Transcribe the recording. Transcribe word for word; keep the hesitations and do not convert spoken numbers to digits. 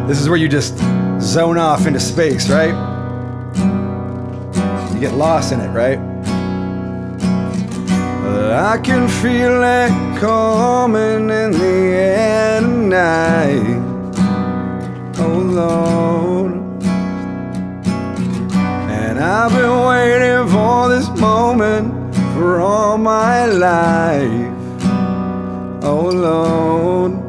This is where you just zone off into space, right? You get lost in it, right? I can feel it coming in the air tonight. Oh Lord. And I've been waiting for this moment for all my life. Oh Lord.